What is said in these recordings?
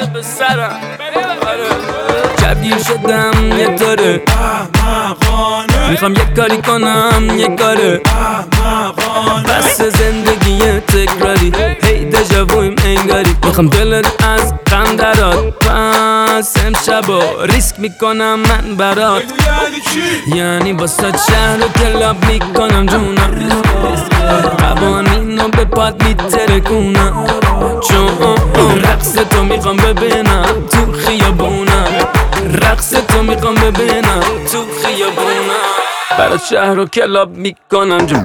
به سرم شبگیر شدم یه طوره میخوام یک کاری کنم یک کاره بس زندگی تکراری هی دژاوویم انگاری میخوام دلت از غم درات پس امشبا ریسک میکنم من برات یعنی واسه شهر و کلاب میکنم جونم قوانینو به پاد میترکونم چون رقص تو میخوام ببینم تو خیابونم رقص تو میخوام ببینم تو خیابونم برات شهر و کلاب میکنم جونم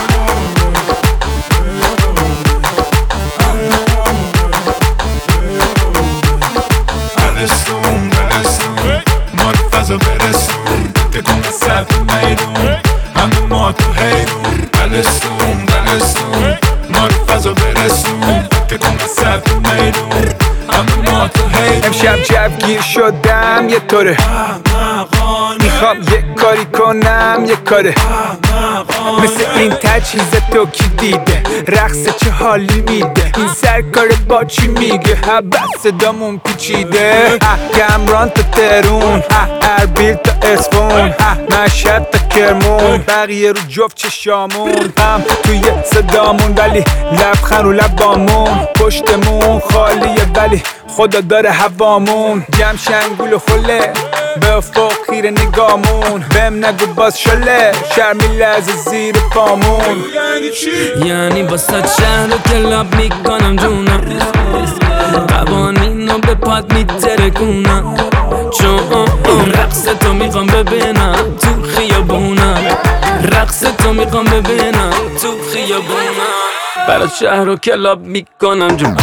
مرتضی برسون که کن صف میدون همه ما تو حیرون بلستون مرتضی برسون که کن صف میدون همه ما تو حیرون امشب جوگیر شدم یه طوره میخوام یک کاری کنم یک کاره مثل این تجهیز تو کی دیده رقص چه حالی میده این سرکار با چی میگه حبت صدامون پیچیده گمران تا ترون اربیل تا اسفون مشهد تا کرمون بقیه رو جفت چشامون هم توی صدامون ولی لبخند رو لبامون پشتمون خالیه ولی خدا داره هوامون جمع شنگول و خله به افق خیره نگامون بهم نگو باز شله شرمی لحظه زیر پامون یعنی واسه شهر و کلاب میکنم جونم قوانینو به پاد میترکونم چون رقص تو میخوام ببینم تو خیابونم رقص تو میخوام ببینم تو خیابونم برات شهر و کلاب میکنم جونم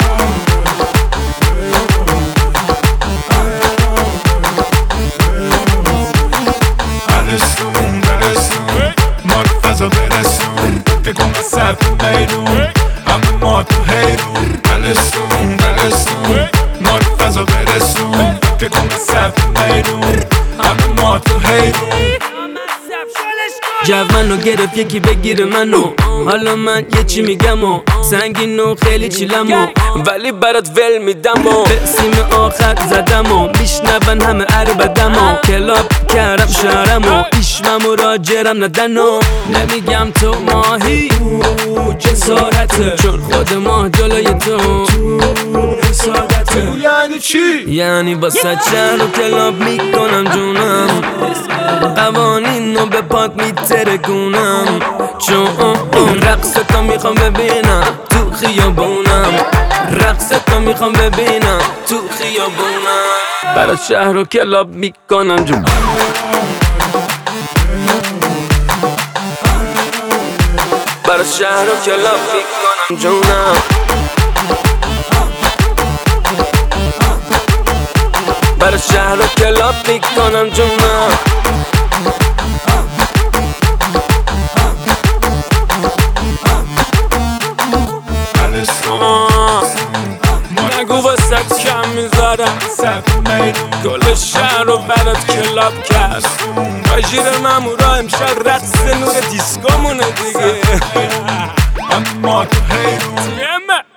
مرتضی برسون که کن صف میدون همه ما تو حیرون بلستون مرتضی برسون که کن صف میدون همه ما تو حیرون جو منو گرفت یکی بگیره منو حالا من یه چی میگم و سنگین و خیلی چیلم و ولی برات ول میدم و به سیم آخر زدم و میشنون همه عربدم و کلاب کردم شهرم و ایشمم و راجرم ندن و نمیگم تو ماهی جسارته چون خود ما جلوی تو حسادته یعنی چی؟ یعنی واسه شهر و کلاب میکنم جونم قوانینو به پات میترکونم چون رقص تو میخوام ببینم تو خیابونم رقص تو میخوام ببینم تو خیابونم برات شهر و کلاب میکنم جونم برات شهر و کلاب میکنم جونم برات شهر و کلاب میکنم جونم نگو واسه کم میذارم گل شهر رو برات کلاب کرد آژیر مامورا امشب رقص نور دیسکومونه دیگه اما تو حیرون